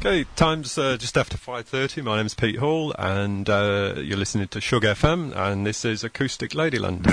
Okay, time's just after 5:30. My name's Pete Hall, and you're listening to Sugar FM, and this is Acoustic Ladyland.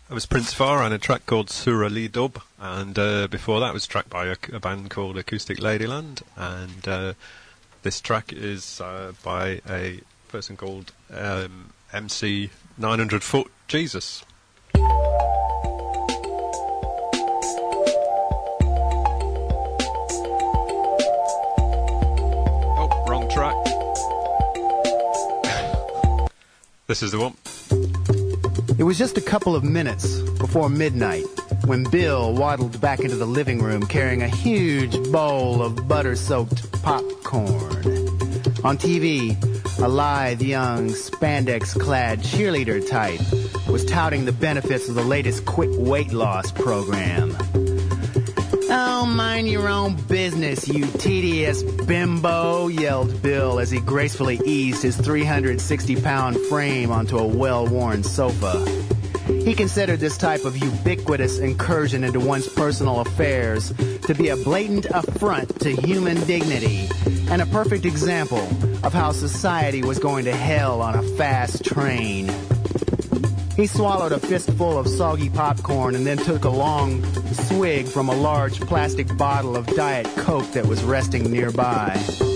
That was Prince Far and a track called Surali Dub, and before that was tracked by a band called Acoustic Ladyland, and this track is by a person called MC 900 Foot Jesus. Oh, wrong track. This is the one. It was just a couple of minutes before midnight when Bill waddled back into the living room carrying a huge bowl of butter-soaked popcorn. On TV, a lithe, young, spandex-clad cheerleader type was touting the benefits of the latest quick weight loss program. "Oh, mind your own business, you tedious bimbo," yelled Bill as he gracefully eased his 360-pound frame onto a well-worn sofa. He considered this type of ubiquitous incursion into one's personal affairs to be a blatant affront to human dignity and a perfect example of how society was going to hell on a fast train. He swallowed a fistful of soggy popcorn and then took a long swig from a large plastic bottle of Diet Coke that was resting nearby.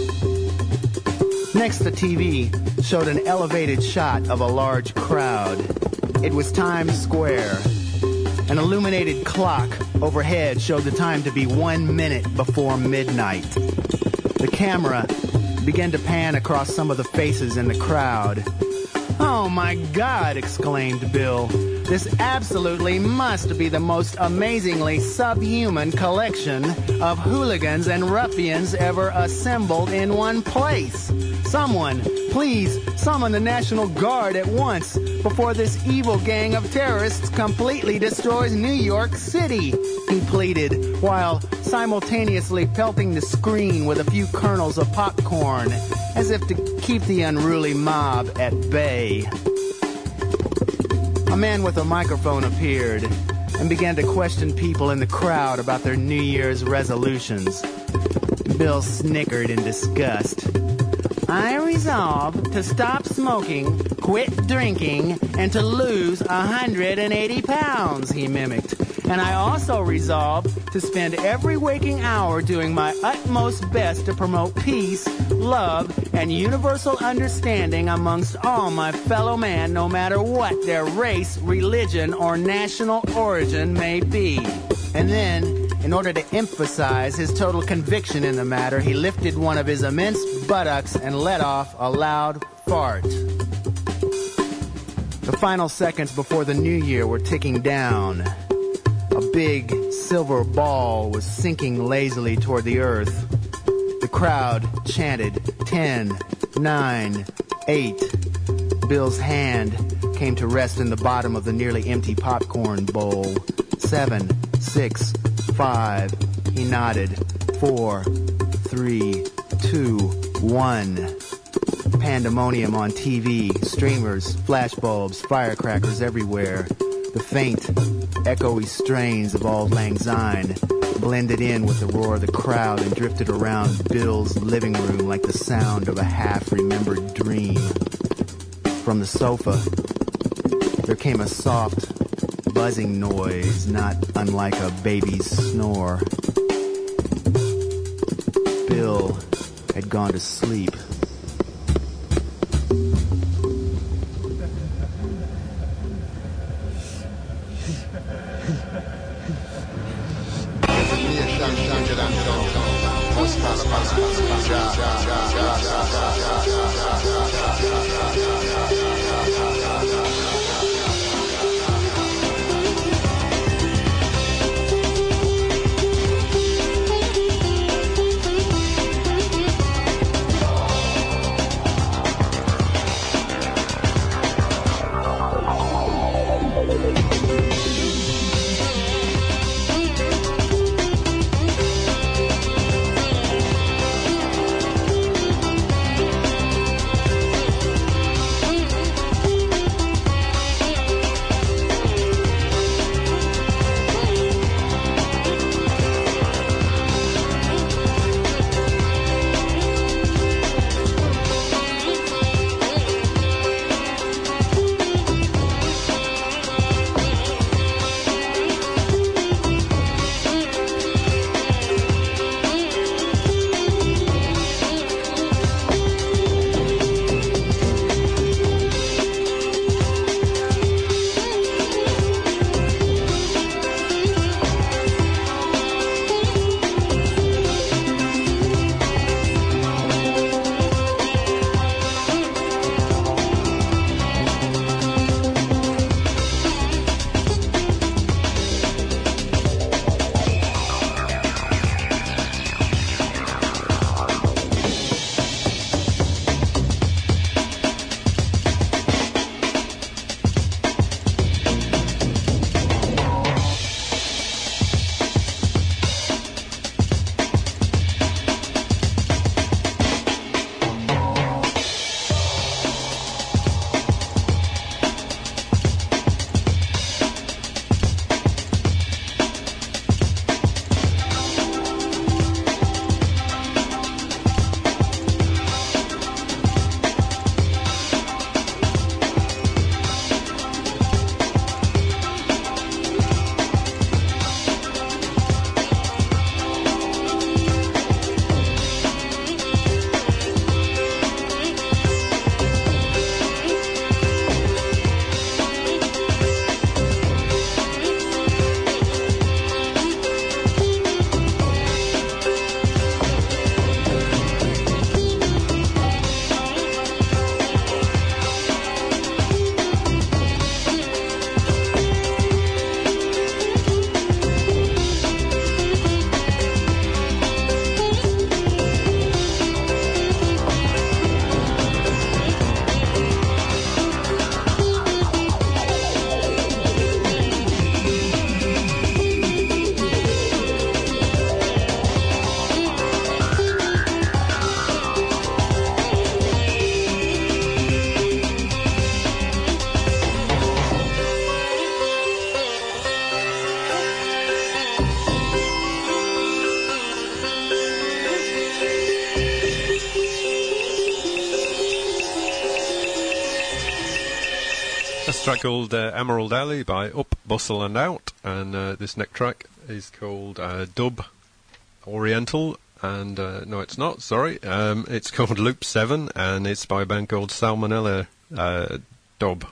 Next, the TV showed an elevated shot of a large crowd. It was Times Square. An illuminated clock overhead showed the time to be 1 minute before midnight. The camera began to pan across some of the faces in the crowd. "Oh my God," exclaimed Bill. "This absolutely must be the most amazingly subhuman collection of hooligans and ruffians ever assembled in one place. Someone, please summon the National Guard at once before this evil gang of terrorists completely destroys New York City," he pleaded, while simultaneously pelting the screen with a few kernels of popcorn, as if to keep the unruly mob at bay. A man with a microphone appeared and began to question people in the crowd about their New Year's resolutions. Bill snickered in disgust. "I resolve to stop smoking, quit drinking, and to lose 180 pounds, he mimicked. "And I also resolve to spend every waking hour doing my utmost best to promote peace, love, and universal understanding amongst all my fellow man, no matter what their race, religion, or national origin may be." And then, in order to emphasize his total conviction in the matter, he lifted one of his immense buttocks and let off a loud fart. The final seconds before the new year were ticking down. A big silver ball was sinking lazily toward the earth. The crowd chanted 10, 9, 8. Bill's hand came to rest in the bottom of the nearly empty popcorn bowl. 7, 6, 5. He nodded. 4, 3, 2, 1. Pandemonium on TV, streamers, flashbulbs, firecrackers everywhere. The faint, echoey strains of Auld Lang Syne blended in with the roar of the crowd and drifted around Bill's living room like the sound of a half-remembered dream. From the sofa, there came a soft, buzzing noise not unlike a baby's snore. Bill had gone to sleep. This track called Emerald Alley by Up, Bustle and Out, and this next track is called Dub Oriental, and no it's not, sorry, it's called Loop 7, and it's by a band called Salmonella Dub.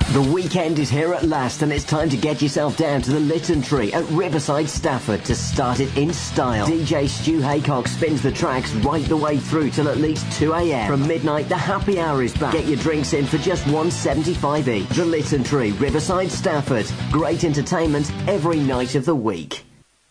The weekend is here at last, and it's time to get yourself down to the Lytton Tree at Riverside, Stafford to start it in style. DJ Stu Haycock spins the tracks right the way through till at least 2 a.m. From midnight, the happy hour is back. Get your drinks in for just $1.75 each. The Lytton Tree, Riverside, Stafford. Great entertainment every night of the week.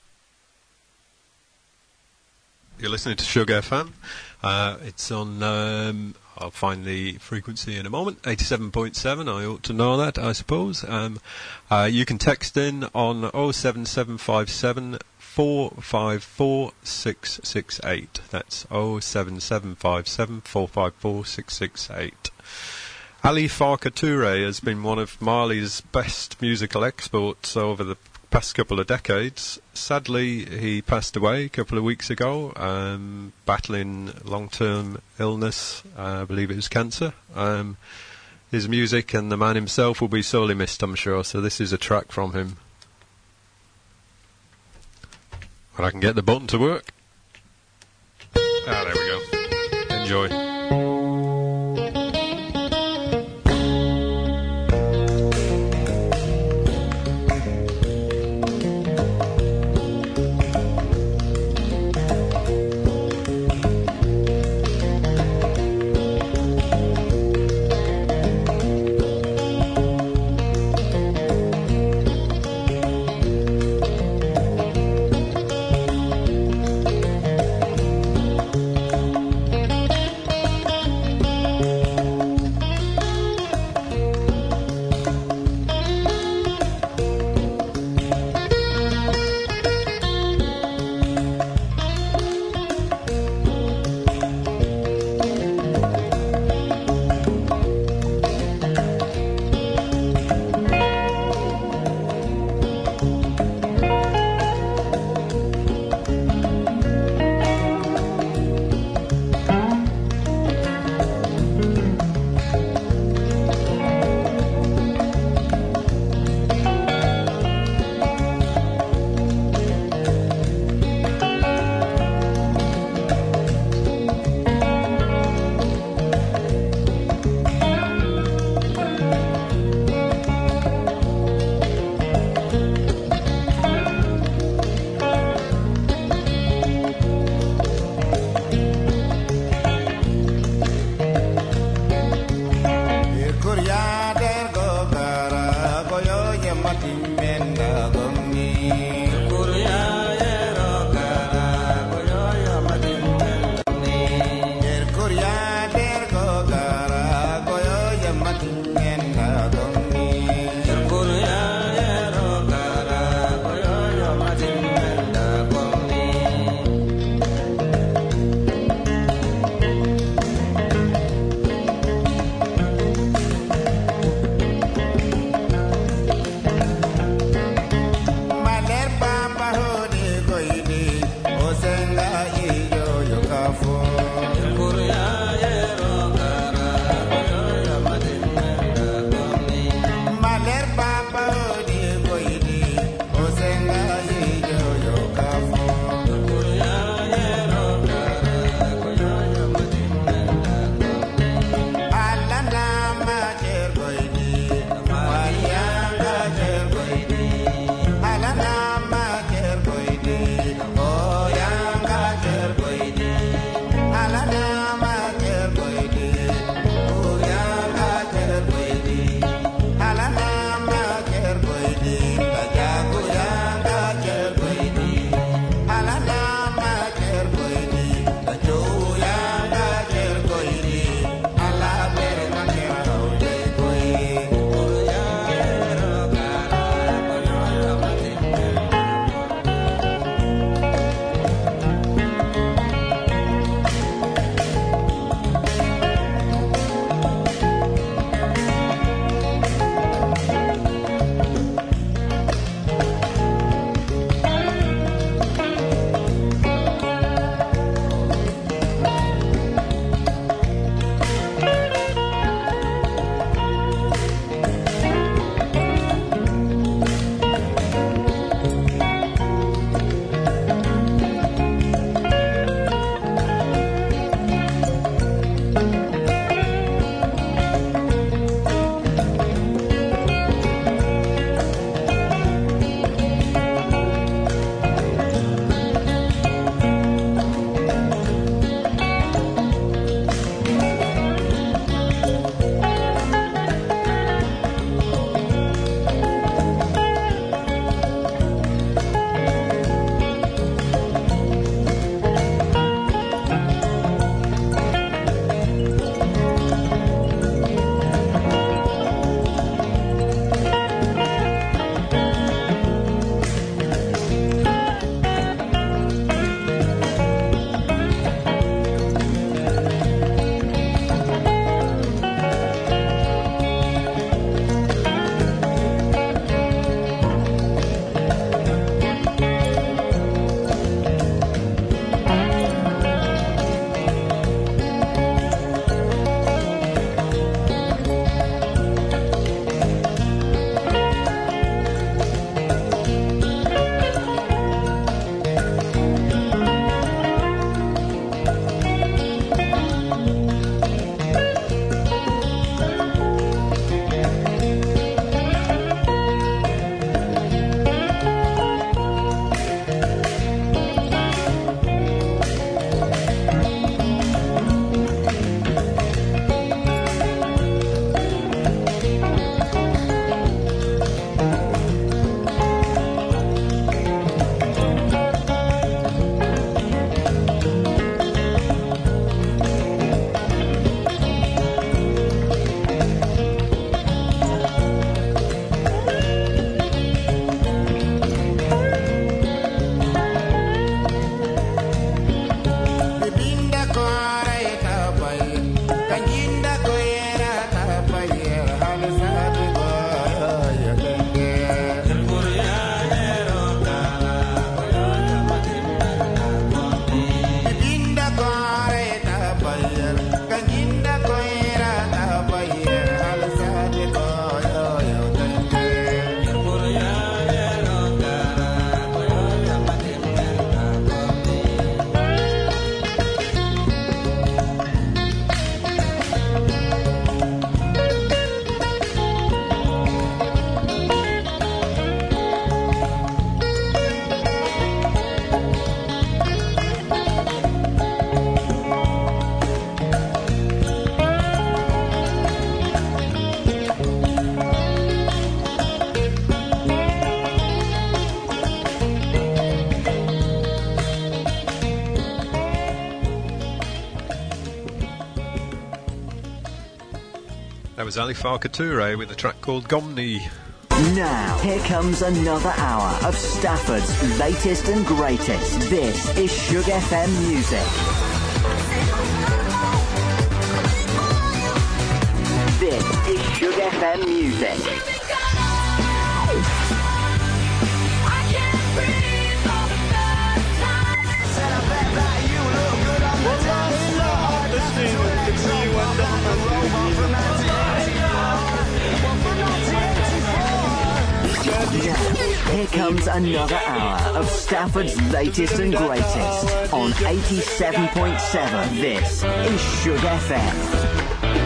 You're listening to Sugar FM. It's on... I'll find the frequency in a moment. 87.7, I ought to know that, I suppose. You can text in on 07757 454 668. That's 07757 454 668. Ali Farka Touré has been one of Mali's best musical exports over the past couple of decades. Sadly, he passed away a couple of weeks ago, battling long-term illness. I believe it was cancer. His music and the man himself will be sorely missed, I'm sure. So this is a track from him. When I can get the button to work. Ah, there we go. Enjoy. That was Ali Farka Toure with a track called Gomni. Now, here comes another hour of Stafford's latest and greatest. This is Shug FM Music. This is Shug FM Music. Here comes another hour of Stafford's latest and greatest on 87.7. This is Shug FM.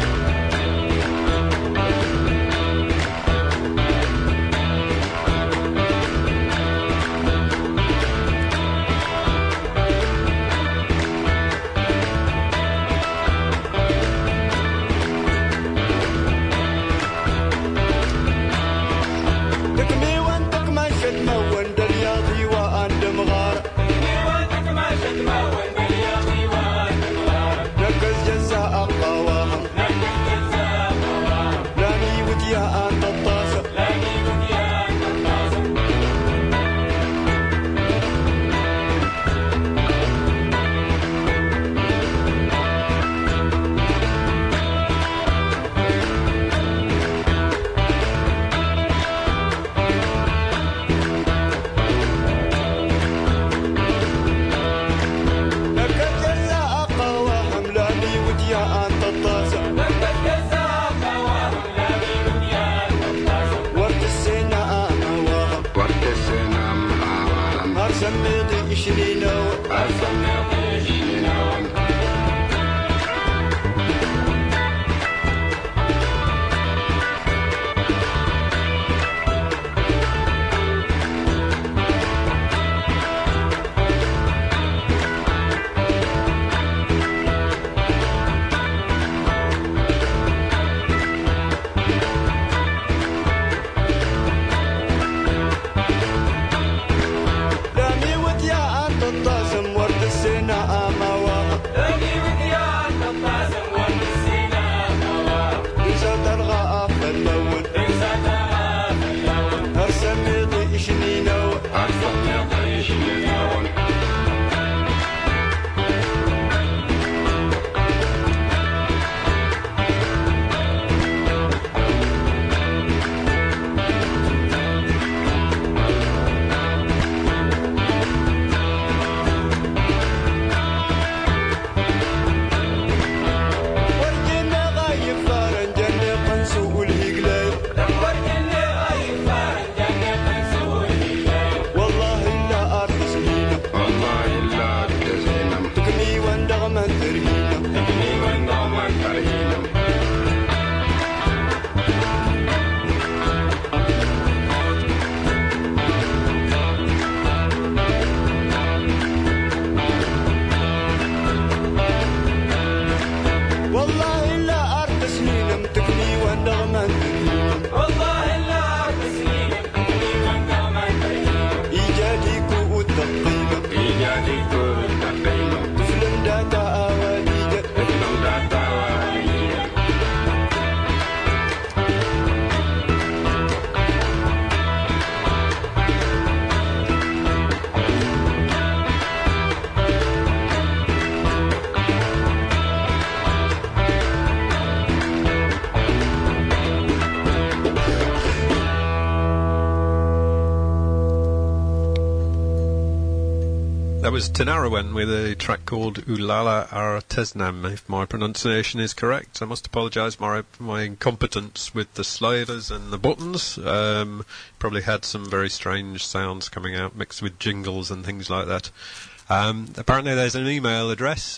That was Tinariwen with a track called Ulala Artesnam, if my pronunciation is correct. I must apologise for my incompetence with the sliders and the buttons. Probably had some very strange sounds coming out, mixed with jingles and things like that. Apparently there's an email address,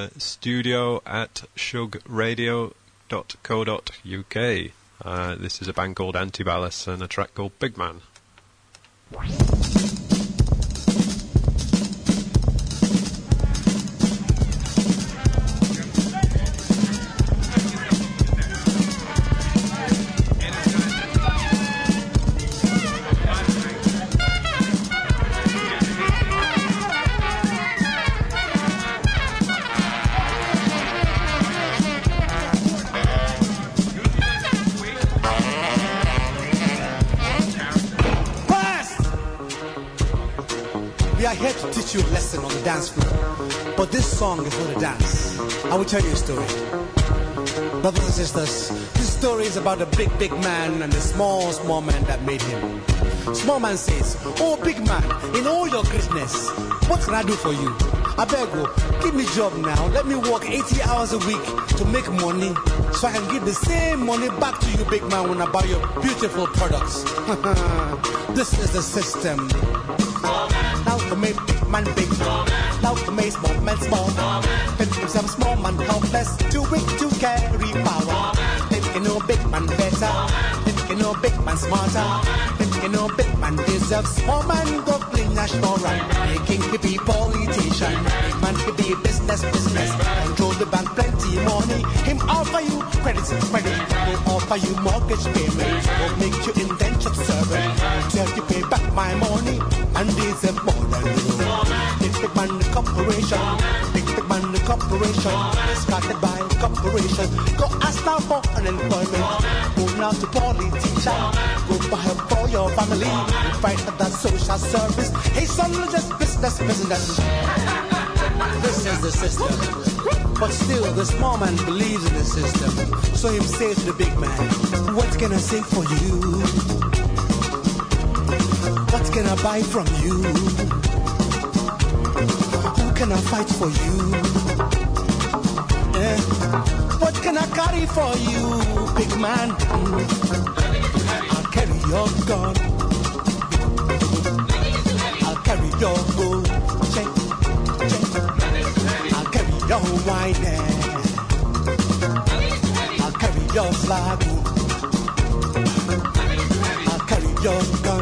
studio@shugradio.co.uk. This is a band called Antiballas and a track called Big Man. are here to teach you a lesson on the dance floor. But this song is not a dance. I will tell you a story. Brothers and sisters, this story is about a big, big man and the small, small man that made him. Small man says, oh, big man, in all your greatness, what can I do for you? I beg you, give me a job now. Let me work 80 hours a week to make money so I can give the same money back to you, big man, when I buy your beautiful products. This is the system. Now to make big man big. Now to make small man small. Then some small man helpless, too weak to carry power. Then you know big man better. Then you know big man smarter. Then you know big man deserves. Small man go play national run. Making to be politician. Big man to be business. Control the bank, plenty money. Him offer you credit. Will offer you mortgage payment. Will make you indentured servant. Tell you pay back my money. And deserve more than you. Big man the corporation. Big man the corporation. Started by corporation. Go ask now for unemployment. Go now to politician. Go for help for your family. Fight for that social service. Hey son, just business. This is the system. But still, the small man believes in the system. So he says to the big man, what can I sing for you? What can I buy from you? Who can I fight for you? What can I carry for you, big man? I'll carry your gun. I'll carry your bull. I'll carry your wine. I'll carry your flag. I'll carry your gun.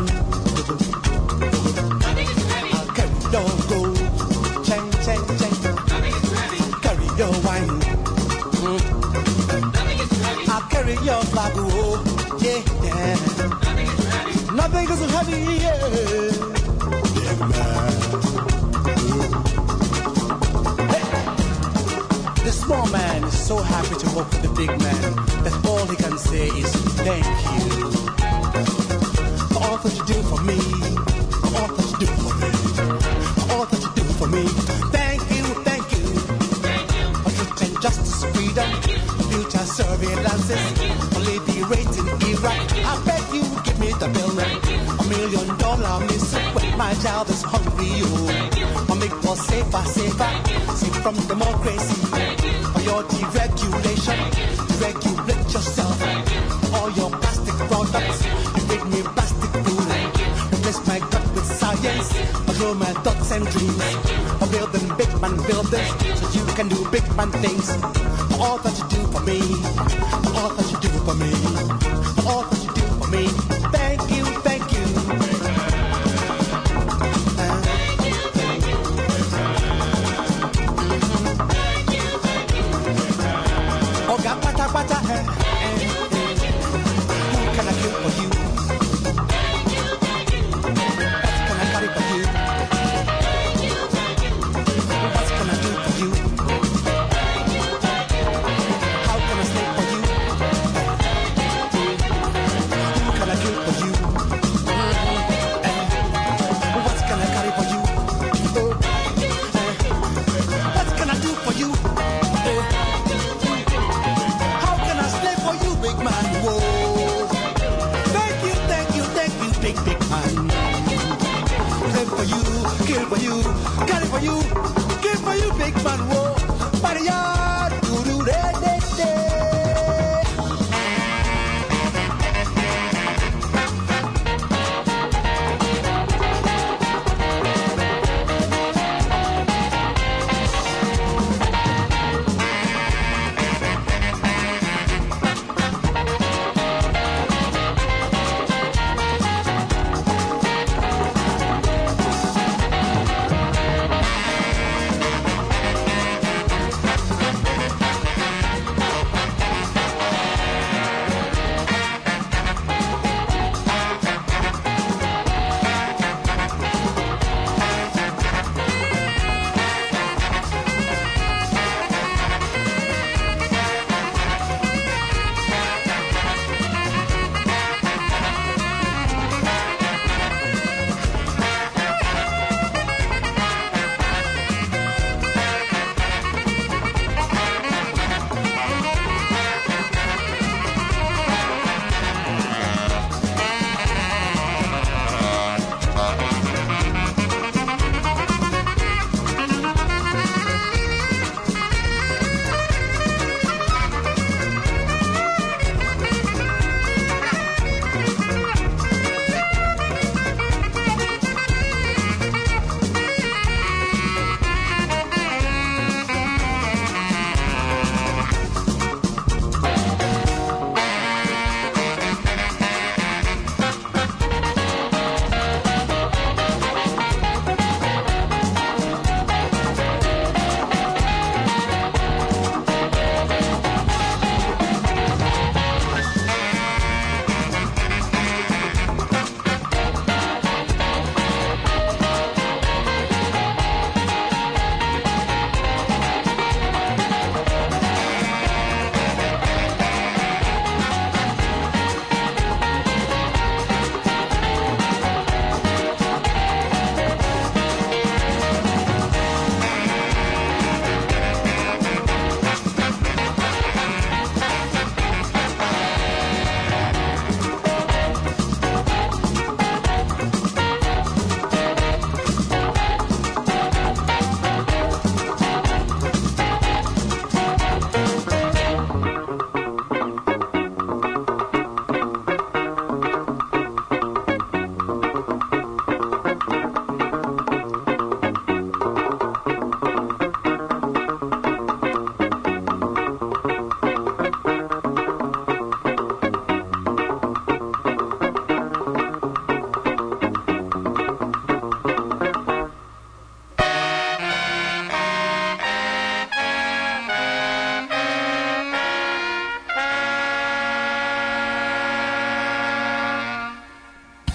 I'll carry your gold. I'll carry your wine. I'll carry your flag. Oh, yeah. Nothing is so heavy, yeah. Big man. The small man is so happy to work with the big man that all he can say is thank you for all that you do for me, for all that you do for me, for all that you do for me. Thank you for truth and justice, freedom, future surveillances, for liberating Iraq. I beg you give me the bill, $1 million missile when my child is hungry. I'll make for safer, safe from democracy. For your deregulation, deregulate yourself. All your plastic products, you make me plastic food. Replace my gut with science, grow my thoughts and dreams. I'm building big man buildings, so you can do big man things. For all that you do for me, for all that you do for me, for all that you do for me. Thank you. Who can I kill for you? What can I carry for you? What can I do for you? How can I stay for you? Who can I kill for you?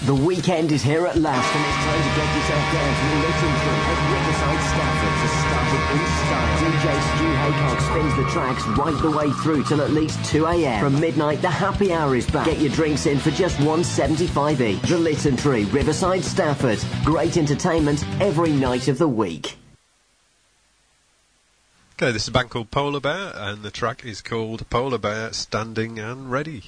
The weekend is here at last, and it's time to get yourself down to the Little Tree at Riverside, Stafford to start it in style. DJ Stu Haycock spins the tracks right the way through till at least 2 a.m. From midnight, the happy hour is back. Get your drinks in for just $1.75 each. The Little Tree, Riverside, Stafford. Great entertainment every night of the week. Okay, this is a band called Polar Bear, and the track is called Polar Bear Standing and Ready.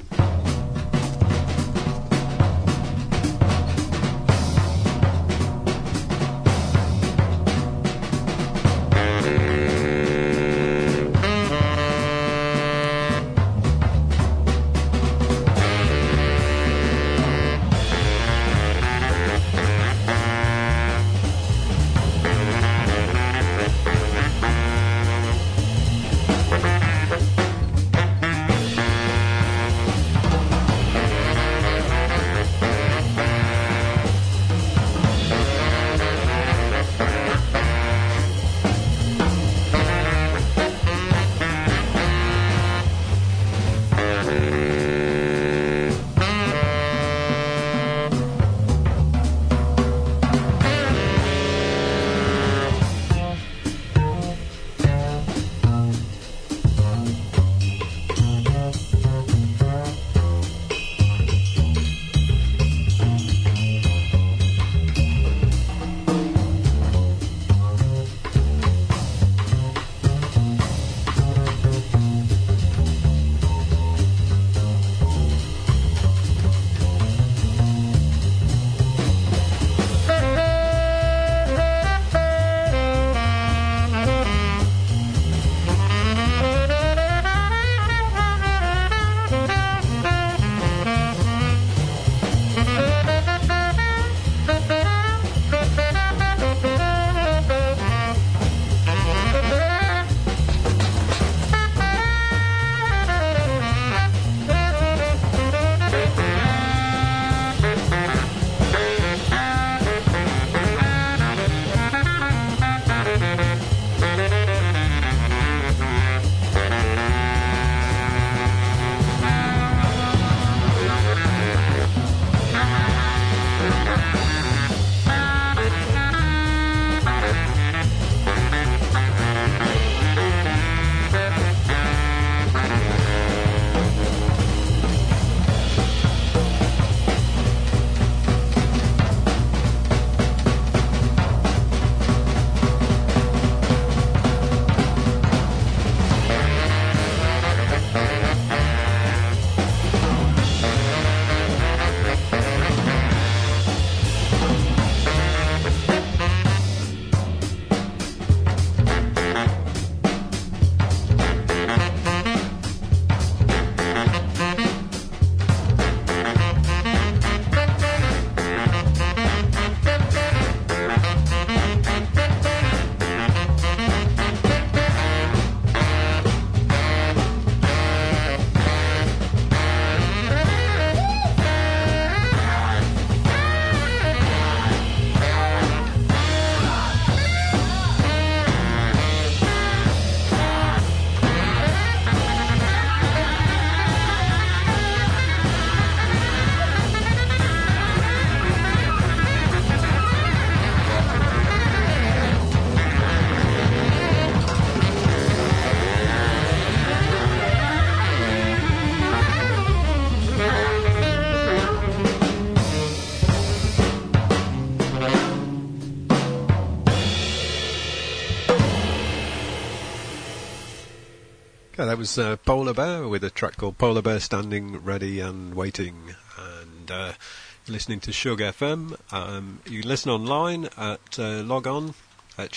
Yeah, that was Polar Bear with a track called Polar Bear Standing, Ready and Waiting. And you're listening to Shug FM. You can listen online at log on at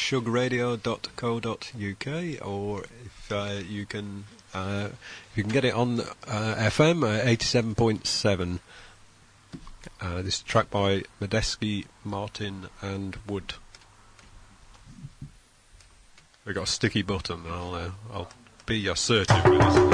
shugradio.co.uk, or if you can get it on FM 87.7. This is a track by Medeski, Martin and Wood. We've got a sticky button. I'll be assertive with this.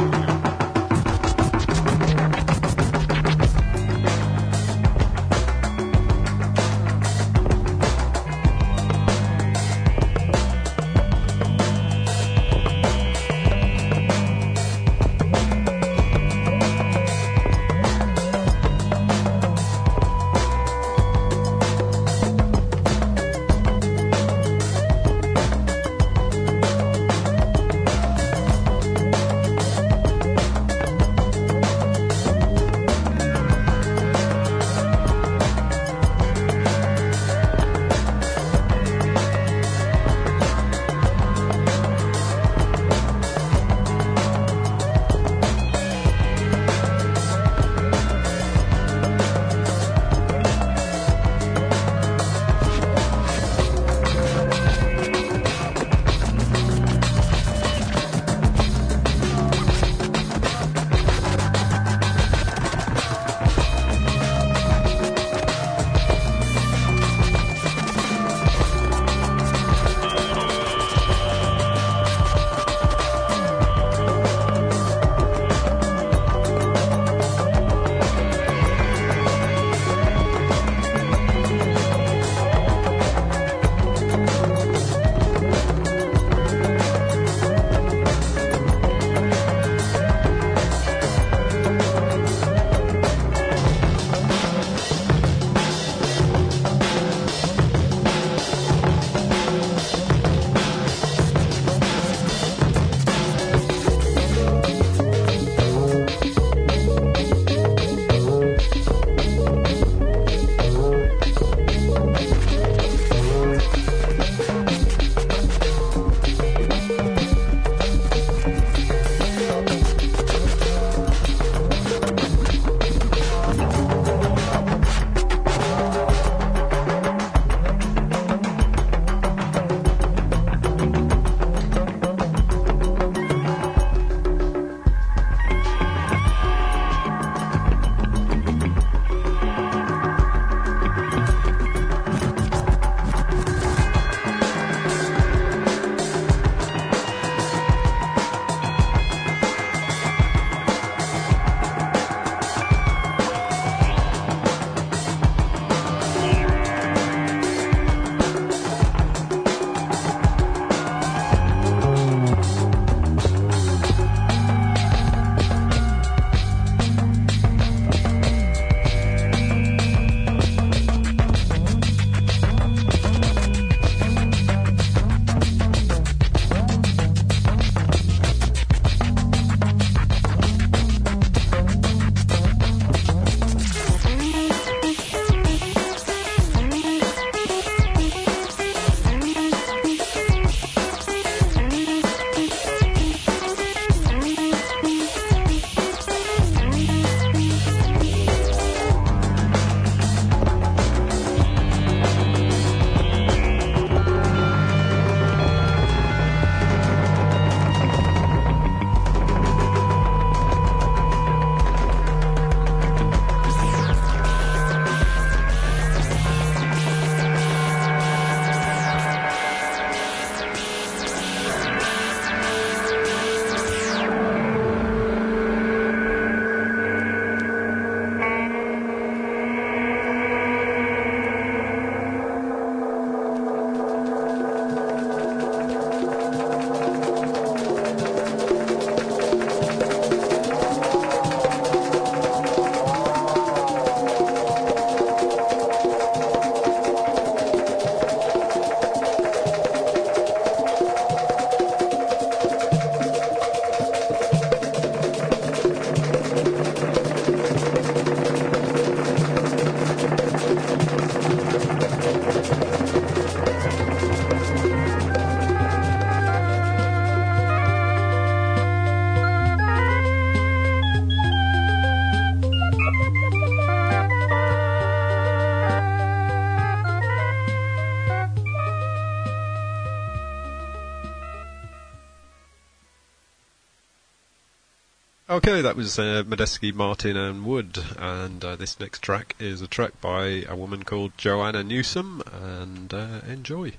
Okay, that was Medeski, Martin and Wood, and this next track is a track by a woman called Joanna Newsom, and enjoy.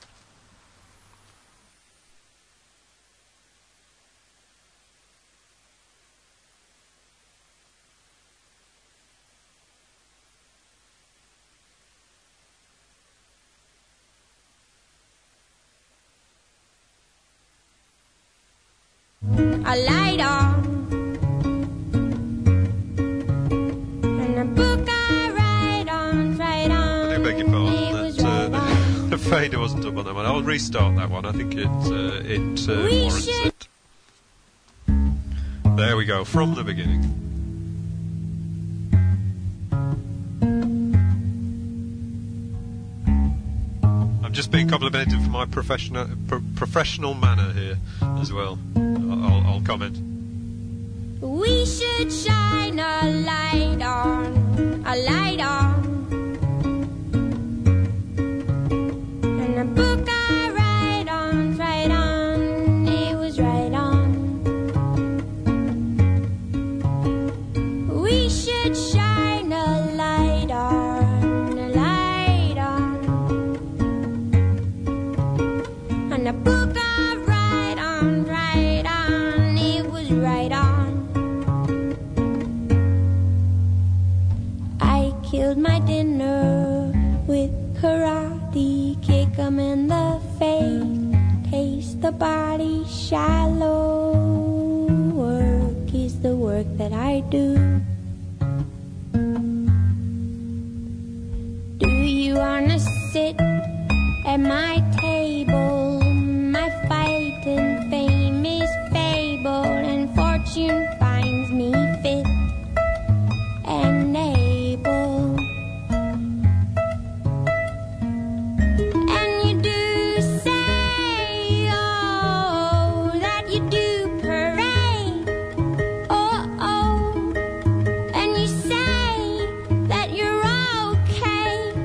A light on and a book I write on. I do beg your pardon. The fader wasn't up on that one. I'll restart that one. I think it warrants it. There we go, from the beginning. I'm just being complimented for my professional manner here as well. I'll comment. We should shine a light on, and a book I write on, it was right on. We should shine a light on, and a book I write on, it was right on. I killed my dinner with karate, kick 'em in the face, taste the body shallow. Work is the work that I do. Do you wanna sit at my table? My fighting fame is fabled, and fortune finds me fit and able. And you do say, oh, that you do parade, oh, and you say that you're okay.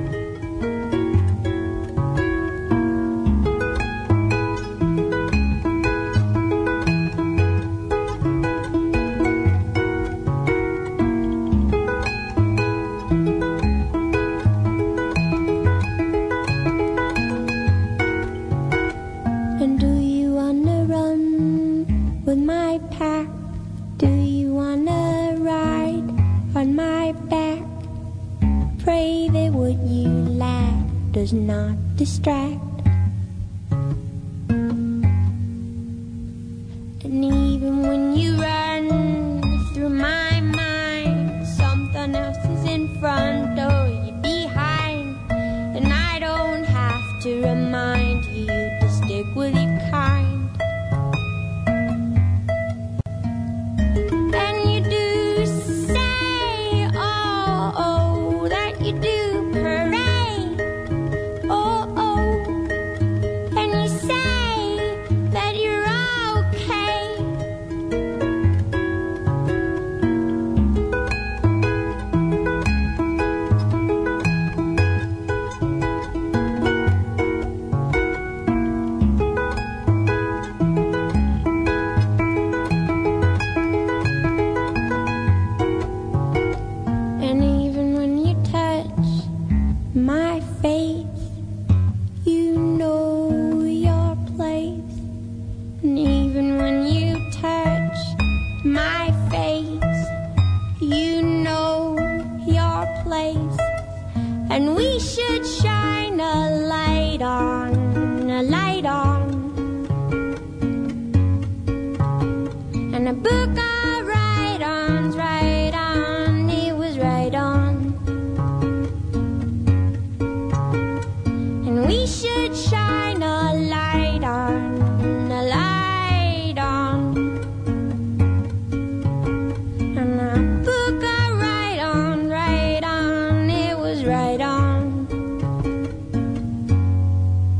And do you wanna run with my pack? Do you wanna ride on my back? Pray that what you lack does not distract. And even when you run through my mind, something else is in front or you're behind. And I don't have to remind you to stick with your kind. And you do say, oh, that you do parade, oh, and you say that you're okay. And even when you touch my face, you know your place. And even when you touch my face, you know your place. And we should shine a light on, and a book I write on, it was right on. And we should shine a light on, and a book I write on, it was right on.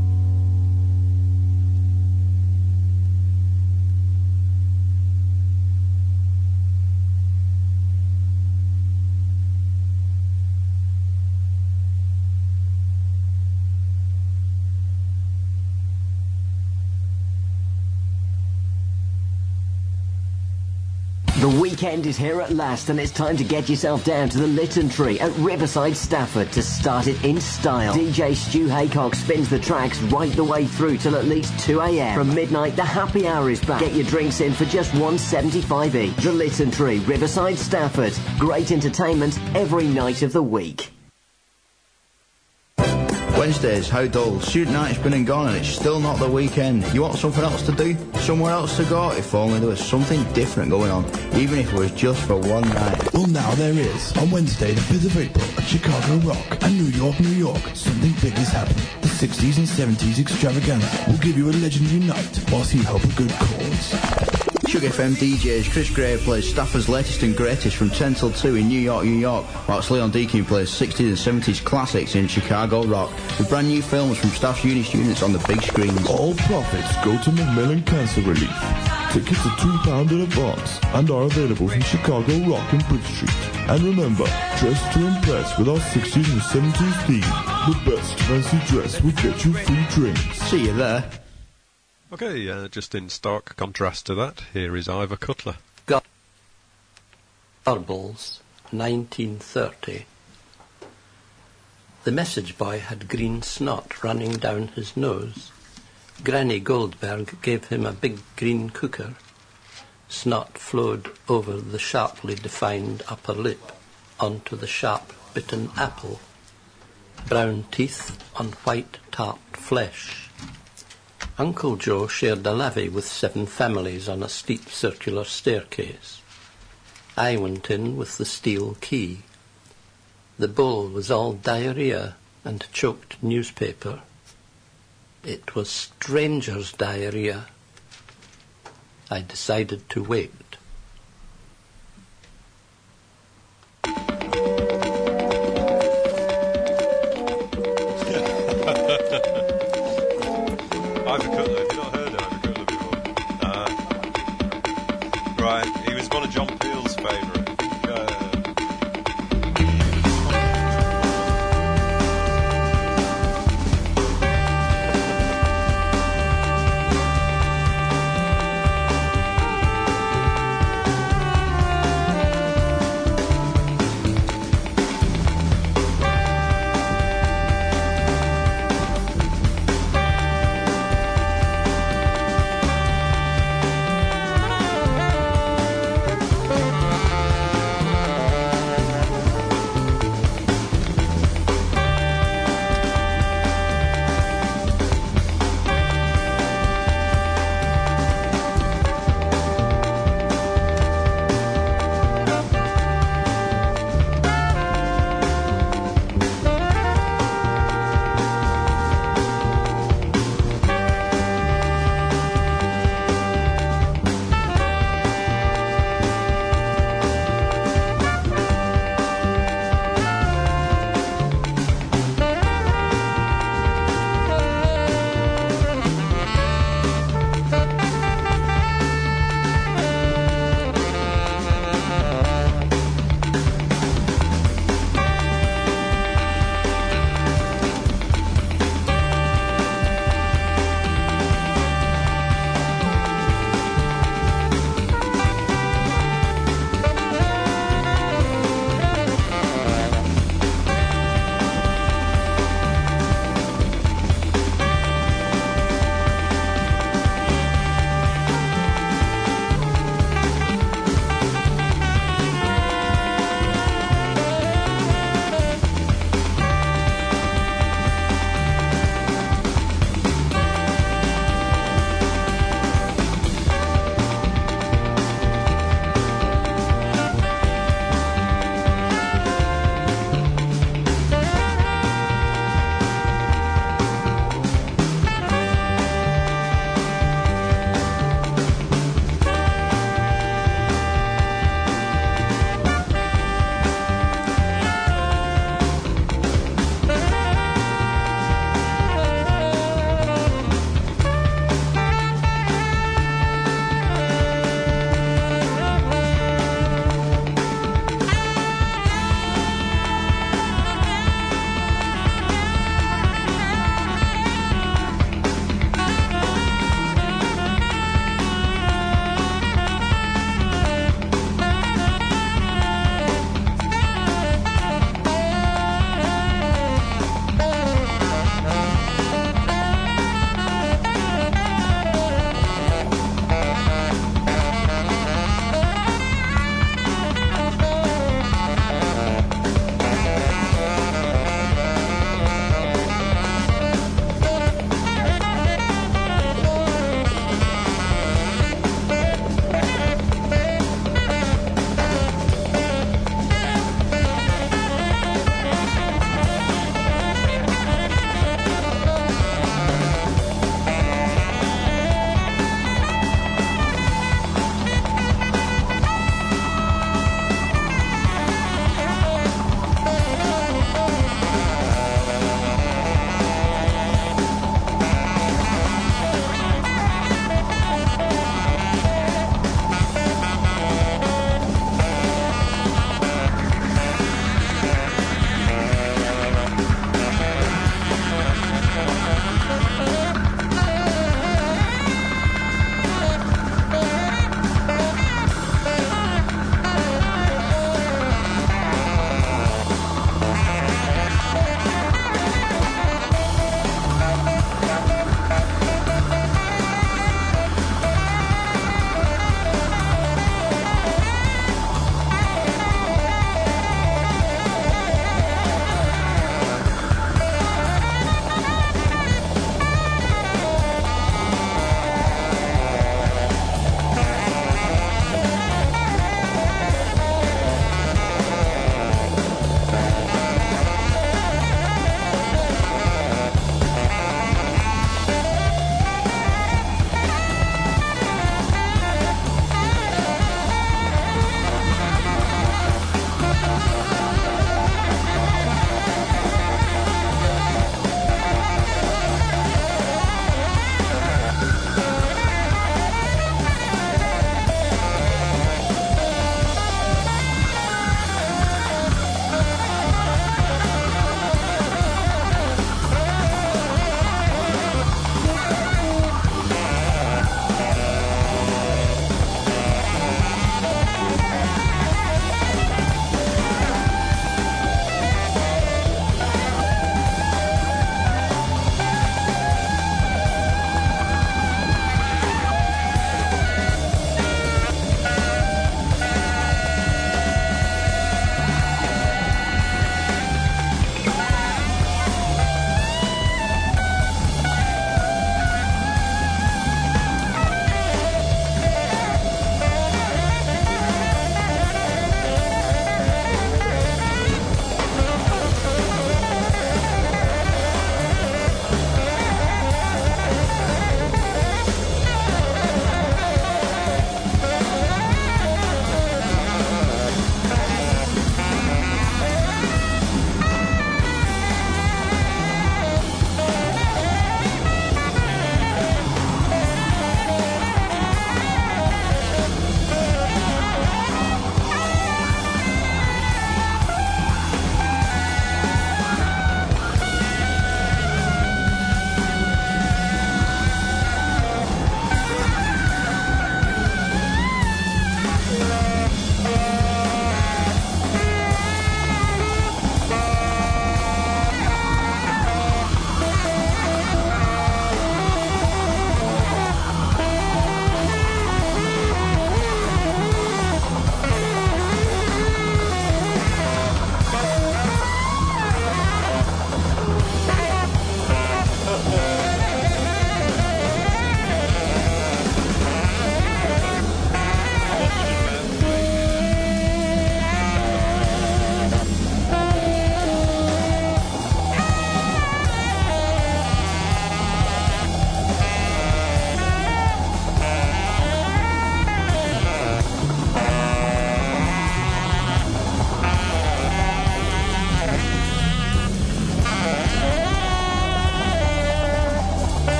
The weekend is here at last, and it's time to get yourself down to the Lytton Tree at Riverside, Stafford to start it in style. DJ Stu Haycock spins the tracks right the way through till at least 2 a.m. From midnight, the happy hour is back. Get your drinks in for just $1.75 each. The Lytton Tree, Riverside, Stafford. Great entertainment every night of the week. Wednesdays, how dull. Student night's been and gone and it's still not the weekend. You want something else to do? Somewhere else to go? If only there was something different going on, even if it was just for one night. Well, now there is. On Wednesday, the 5th of April, at Chicago Rock and New York, New York, something big is happening. The 60s and 70s extravaganza will give you a legendary night whilst you help a good cause. Sugar FM DJs Chris Gray plays Stafford's latest and greatest from 10 till 2 in New York, New York, whilst Leon Deakin plays 60s and 70s classics in Chicago Rock, with brand new films from Staff's uni students on the big screens. All profits go to Macmillan Cancer Relief. Tickets are £2 in advance and are available from Chicago Rock and Bridge Street. And remember, dress to impress with our 60s and 70s theme. The best fancy dress will get you free drinks. See you there. Okay, just in stark contrast to that, here is Ivor Cutler. Garbles, 1930. The message boy had green snot running down his nose. Granny Goldberg gave him a big green cooker. Snot flowed over the sharply defined upper lip onto the sharp-bitten apple. Brown teeth on white tart flesh. Uncle Joe shared a lavvy with 7 families on a steep circular staircase. I went in with the steel key. The bowl was all diarrhea and choked newspaper. It was stranger's diarrhea. I decided to wait. Ivor Cutler, have you not heard of Ivor Cutler before? Right, he was one of John Peel's favourites.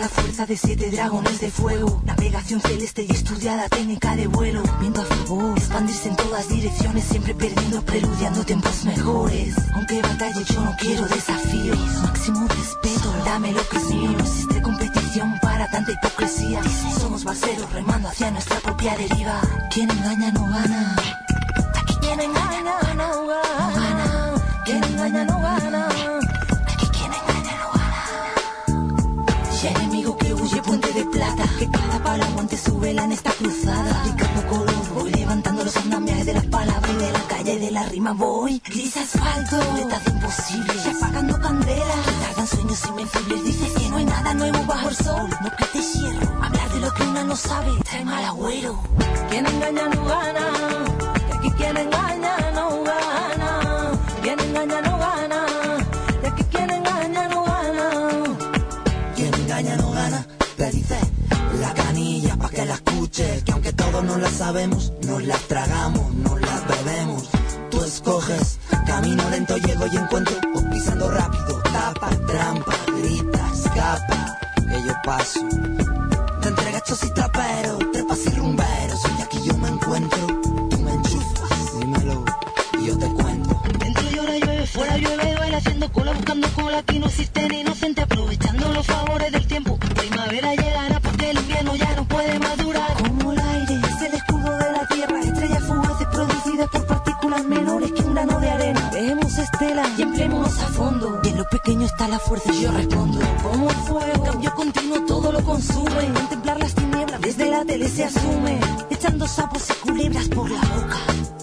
la fuerza de 7 dragones de fuego. Navegación celeste y estudiada técnica de vuelo. Viento a favor, expandirse en todas direcciones, siempre perdiendo, preludiando tiempos mejores. Aunque batalle yo no quiero desafíos. Máximo respeto, dame lo que es mío. No existe competición para tanta hipocresía. Somos barceros remando hacia nuestra propia deriva. Quien engaña no gana. Aquí quien engaña no gana. Quien engaña no gana. Aquí quien engaña no gana. Y enemigo que huye puente de plata, que cada paraguante su vela en esta cruzada. Aplicando color, voy levantando los andamiajes de las palabras y de la calle y de la rima voy. Gris asfalto, letras imposibles, y apagando candelas. Tardan sueños invencibles, dices que no hay nada nuevo bajo el sol. No quites hierro, hablar de lo que una no sabe trae mal agüero. Quien engaña no gana, que aquí quien engaña no gana. Quien engaña no gana, que aquí quien engaña no gana. Quien engaña no gana, te dice la canilla pa' que la escuches. Que aunque todos no la sabemos, nos las tragamos, nos las bebemos. Tú escoges, camino lento llego y encuentro, o pisando rápido, tapa, trampa, grita, escapa, que yo paso. Te entregachos y traperos, trepas y rumberos, y aquí yo me encuentro, tú me enchufas, dímelo, y yo te cuento. Dentro y ahora llueve, fuera llueve, duele haciendo cola, buscando cola, aquí no existe ni inocente, aprovechando los favores del tiempo. Primavera llegará porque el invierno ya no puede más durar. Como el aire, es el escudo de la tierra, estrellas fugaces producidas por partículas menores que un grano de arena. Vemos estelas y empleémonos a fondo, y en lo pequeño está la fuerza y yo respondo. Como el fuego, cambio continuo, todo lo consume. Contemplar las tinieblas, desde la tele se asume, echando sapos y culebras por la boca.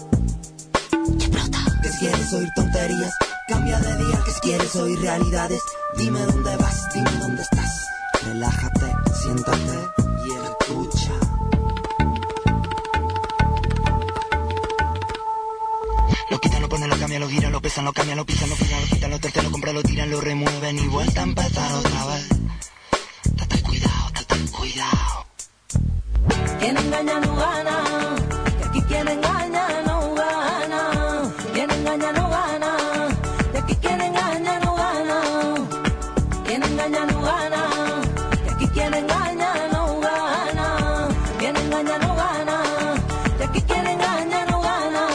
Y explota. Que si quieres oír tonterías, cambia de día. Que si quieres oír realidades, dime dónde vas, dime dónde estás. Relájate, siéntate y escucha. Lo quitan, lo ponen, lo cambian, lo giran, lo pesan, lo cambian, lo pisan, lo fijan, lo quitan, lo terceros, lo compran, lo tiran, lo remueven y vuelta a empezar otra vez. Date cuidado, date cuidado. Quien engaña no gana, que aquí quien engaña no gana. Quien engaña no gana, que aquí quien engaña no gana. Quien engaña no gana, que aquí quien engaña no gana. Quien engaña no gana, que aquí quien engaña no gana.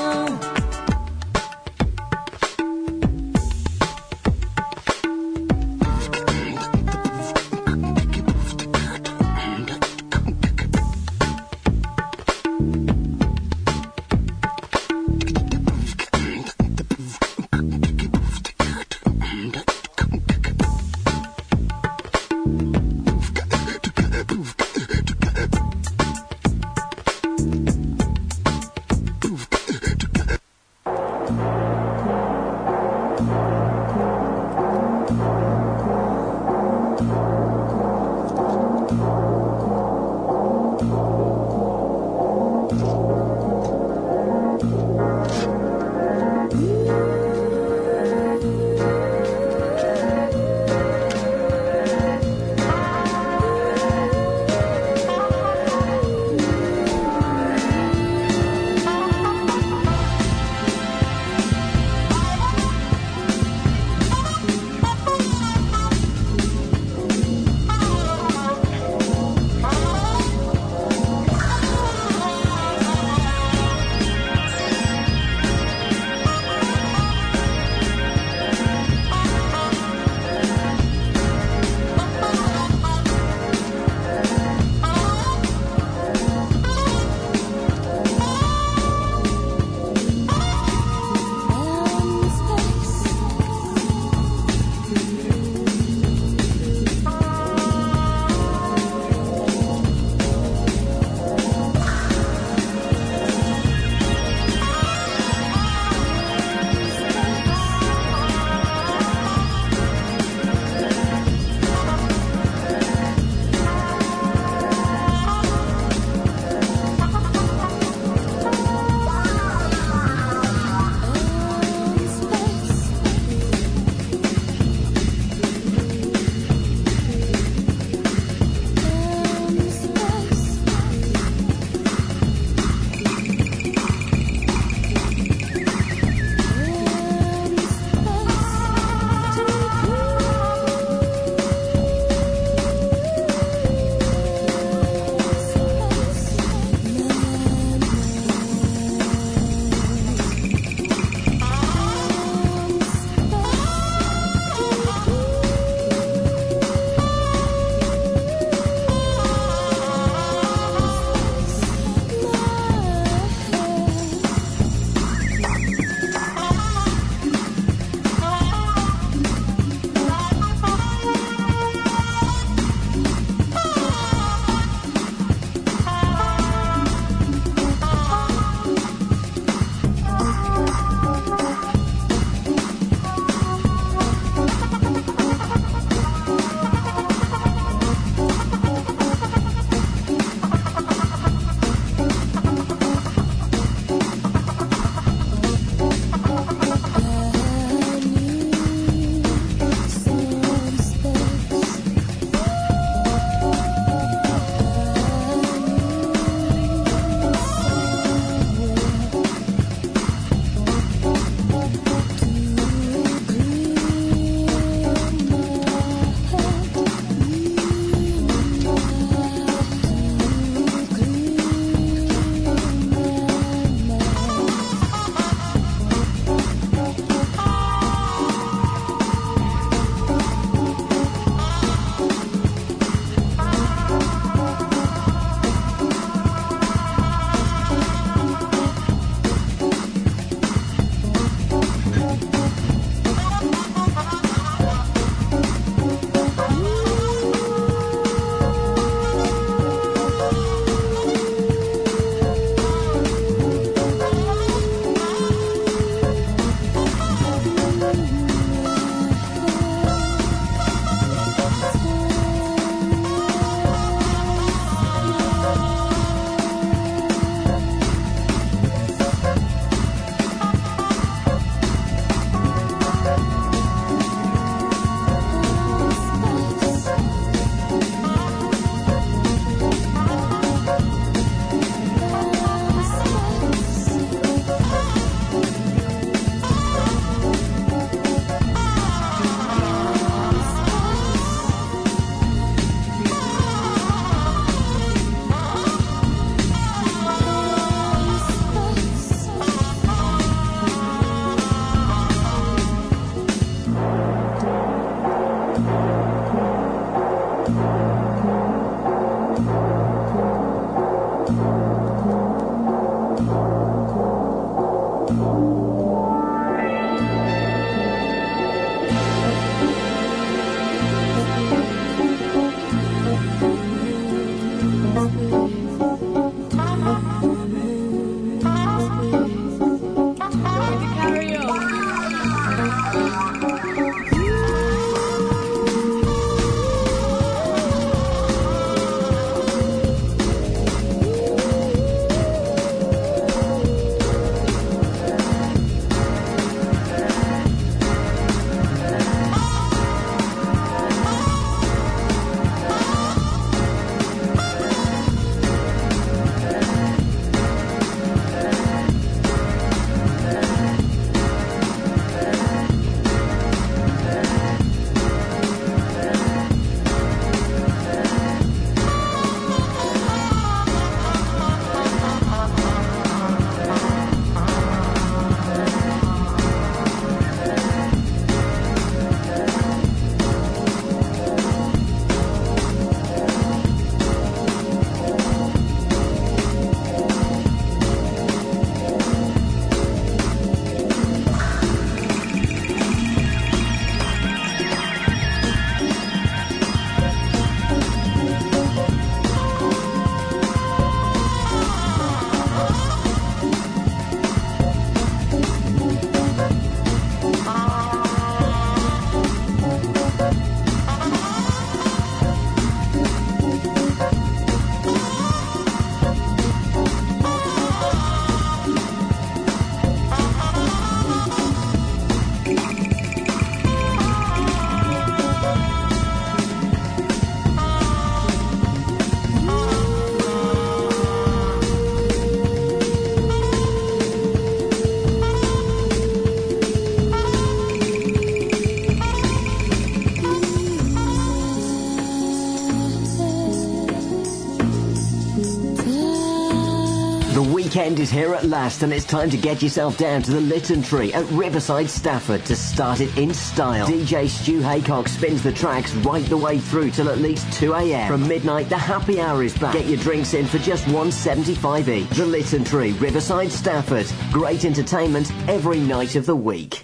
weekend is here at last, and it's time to get yourself down to the Lytton Tree at Riverside, Stafford to start it in style. DJ Stu Haycock spins the tracks right the way through till at least 2 a.m. From midnight, the happy hour is back. Get your drinks in for just $1.75 each. The Lytton Tree, Riverside, Stafford. Great entertainment every night of the week.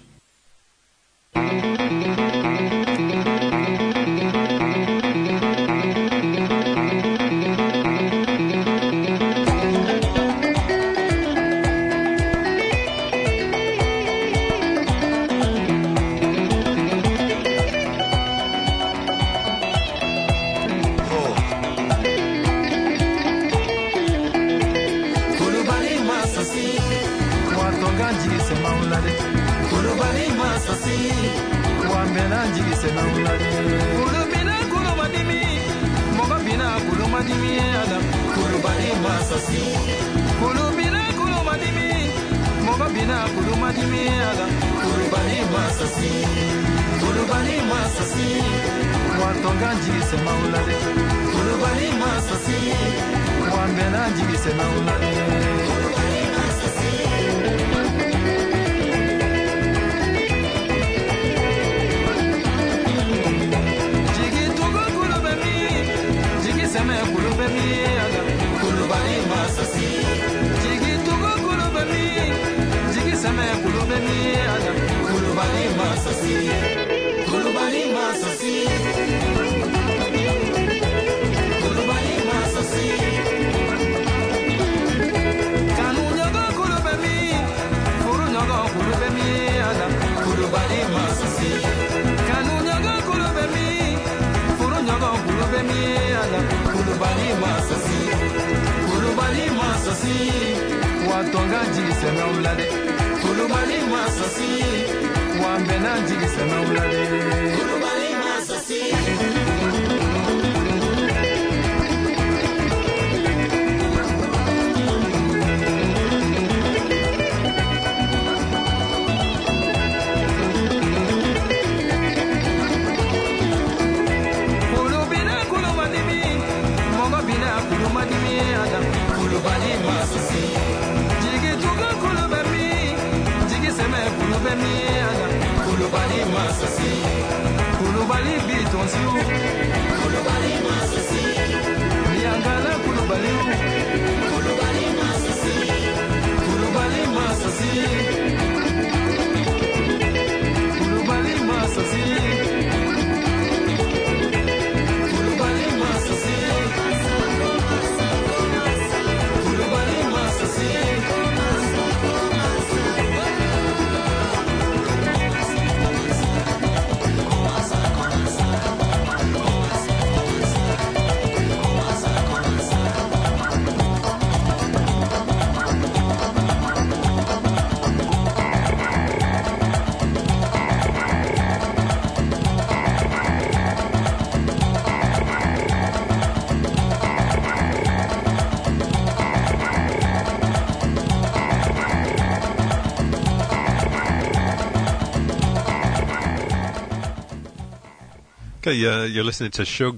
Okay, you're listening to Shug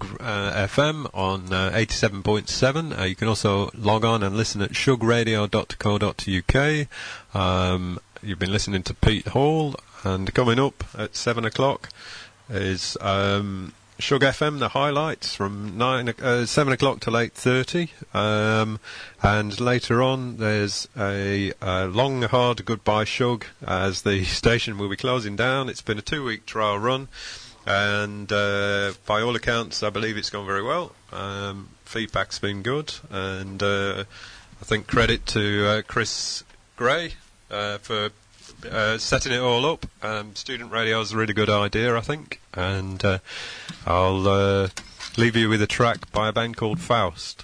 FM on 87.7. You can also log on and listen at shugradio.co.uk. You've been listening to Pete Hall, and coming up at 7 o'clock is Shug FM, the highlights from 7 o'clock till 8:30. And later on there's a long, hard goodbye Shug, as the station will be closing down. It's been a 2-week trial run. And by all accounts, I believe it's gone very well. Feedback's been good, and I think credit to Chris Gray for setting it all up. Student radio is a really good idea, I think, and I'll leave you with a track by a band called Faust.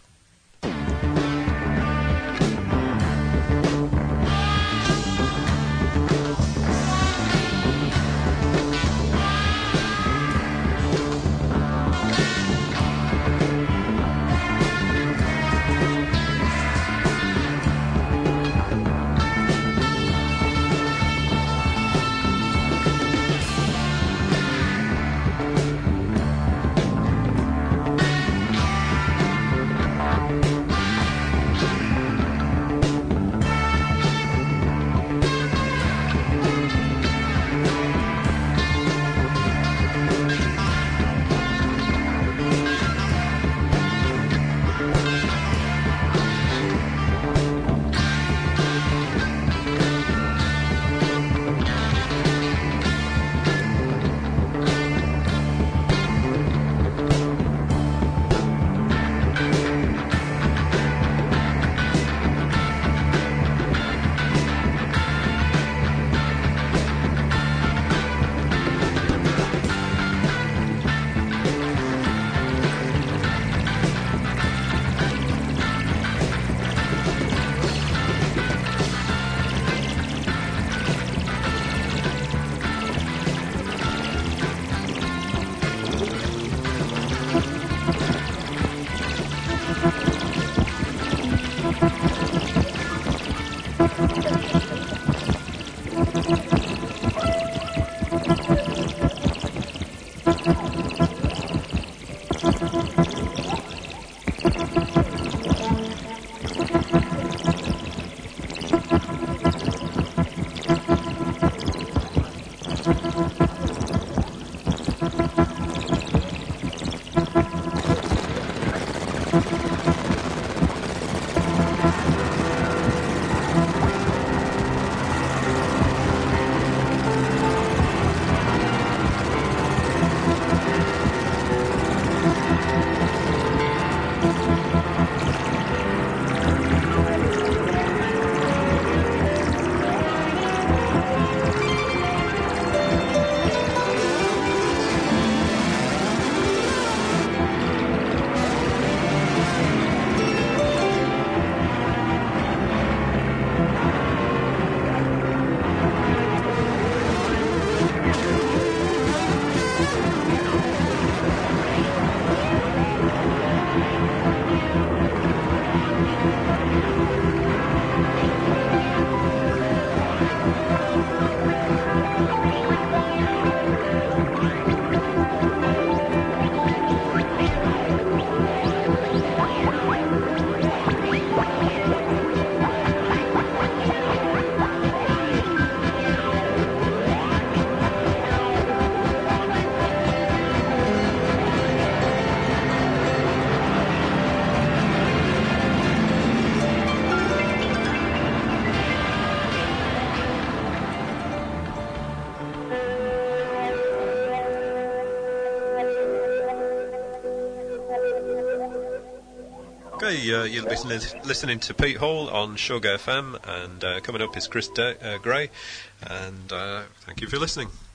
Okay, you'll be listening to Pete Hall on Sugar FM, and coming up is Chris Gray, and thank you for listening.